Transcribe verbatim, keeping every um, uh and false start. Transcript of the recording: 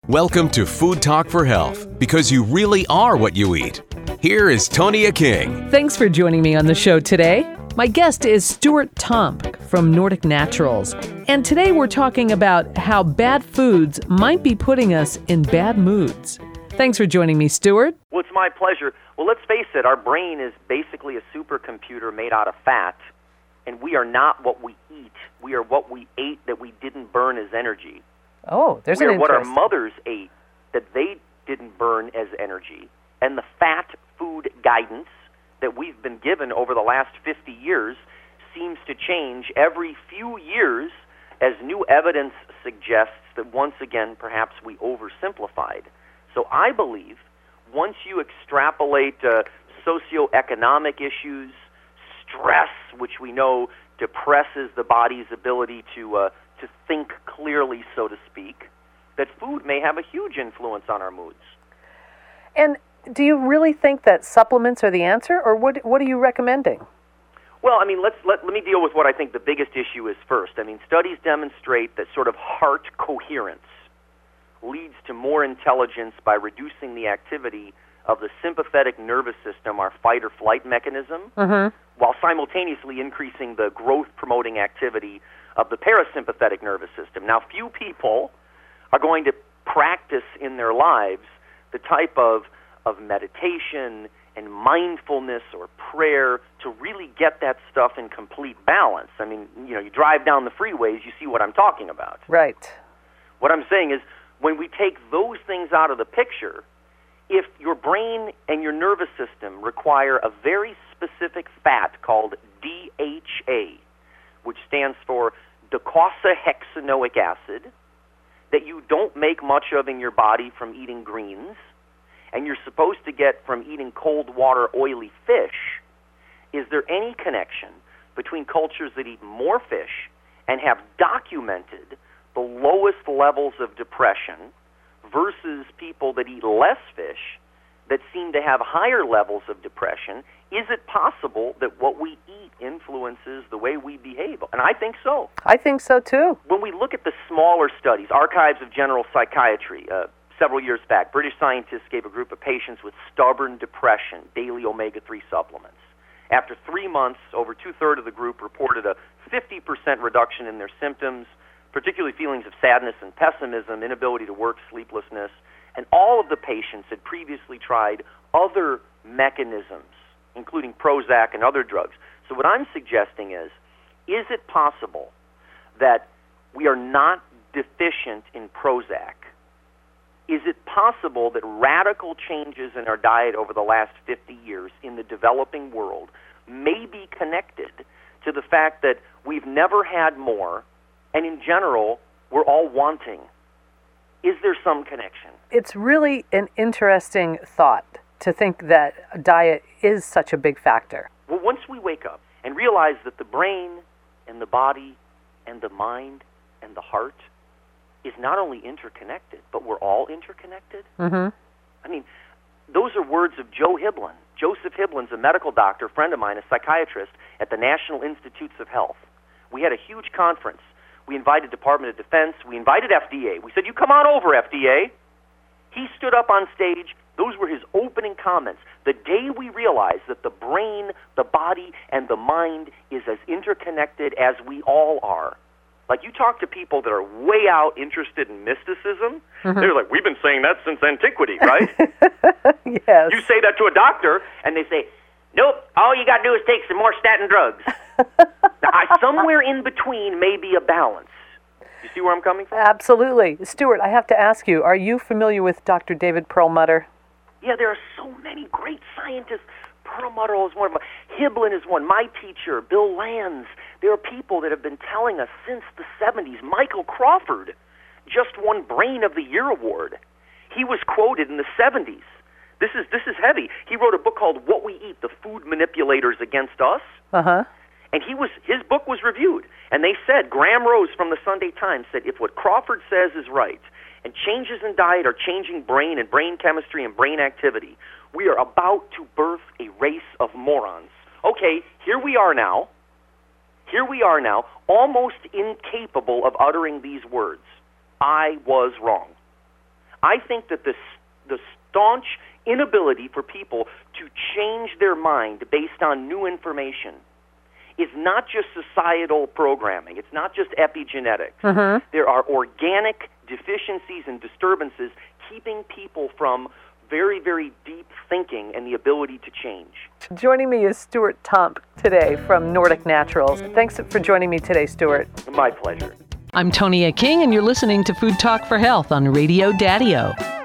Welcome to Food Talk for Health, because you really are what you eat. Here is Tonia King. Thanks for joining me on the show today. My guest is Stuart Tomc from Nordic Naturals. And today we're talking about how bad foods might be putting us in bad moods. Thanks for joining me, Stuart. Well, it's my pleasure. Well, let's face it, our brain is basically a supercomputer made out of fat, and we are not what we eat. We are what we ate that we didn't burn as energy. Oh, there's we an are what our interest. mothers ate that they didn't burn as energy. And the fat food guidance that we've been given over the last fifty years seems to change every few years as new evidence suggests that once again perhaps we oversimplified. So I believe once you extrapolate uh, socioeconomic issues, stress, which we know depresses the body's ability to uh, to think clearly, so to speak, that food may have a huge influence on our moods. And do you really think that supplements are the answer, or what what are you recommending? Well, I mean, let's let, let me deal with what I think the biggest issue is first. I mean, studies demonstrate that sort of heart coherence leads to more intelligence by reducing the activity of the sympathetic nervous system, our fight or flight mechanism, Mm-hmm. while simultaneously increasing the growth-promoting activity of the parasympathetic nervous system. Now, few people are going to practice in their lives the type of, of meditation and mindfulness or prayer to really get that stuff in complete balance. I mean, you know, you drive down the freeways, you see what I'm talking about. Right. What I'm saying is, when we take those things out of the picture, if your brain and your nervous system require a very specific fat called D H A, which stands for docosahexaenoic acid, that you don't make much of in your body from eating greens, and you're supposed to get from eating cold water, oily fish, is there any connection between cultures that eat more fish and have documented the lowest levels of depression versus people that eat less fish that seem to have higher levels of depression? Is it possible that what we eat influences the way we behave? And I think so. I think so, too. When we look at the smaller studies, Archives of General Psychiatry, uh, several years back, British scientists gave a group of patients with stubborn depression daily omega three supplements. After three months, over two-thirds of the group reported a fifty percent reduction in their symptoms, particularly feelings of sadness and pessimism, inability to work, sleeplessness, and all of the patients had previously tried other mechanisms, including Prozac and other drugs. So what I'm suggesting is, is it possible that we are not deficient in Prozac? Is it possible that radical changes in our diet over the last fifty years in the developing world may be connected to the fact that we've never had more, and in general, we're all wanting? Is there some connection? It's really an interesting thought to think that diet is such a big factor. Well, once we wake up and realize that the brain and the body and the mind and the heart is not only interconnected, but we're all interconnected. Mm-hmm. I mean, those are words of Joe Hibbelin. Joseph Hibbelin's a medical doctor, a friend of mine, a psychiatrist at the National Institutes of Health. We had a huge conference. We invited Department of Defense. We invited F D A. We said, you come on over, F D A. He stood up on stage. Those were his opening comments. The day we realized that the brain, the body, and the mind is as interconnected as we all are. Like, you talk to people that are way out interested in mysticism, mm-hmm. They're like, we've been saying that since antiquity, right? Yes. You say that to a doctor, and they say, nope, all you got to do is take some more statin drugs. Now, I, somewhere in between may be a balance. You see where I'm coming from? Absolutely. Stuart, I have to ask you, are you familiar with Doctor David Perlmutter? Yeah, there are so many great scientists. Perlmutter is one of them. Hibbelin is one. My teacher, Bill Lanz. There are people that have been telling us since the seventies. Michael Crawford just won Brain of the Year award. He was quoted in the seventies. This is this is heavy. He wrote a book called What We Eat, The Food Manipulators Against Us. Uh-huh. And he was his book was reviewed. And they said, Graham Rose from the Sunday Times said, if what Crawford says is right, and changes in diet are changing brain and brain chemistry and brain activity, we are about to birth a race of morons. Okay, here we are now. Here we are now, almost incapable of uttering these words. I was wrong. I think that the, the staunch inability for people to change their mind based on new information is not just societal programming. It's not just epigenetics. Mm-hmm. There are organic deficiencies and disturbances keeping people from very, very deep thinking and the ability to change. Joining me is Stuart Tomp today from Nordic Naturals. Thanks for joining me today, Stuart. My pleasure. I'm Tonia King, and you're listening to Food Talk for Health on Radio Daddy-O.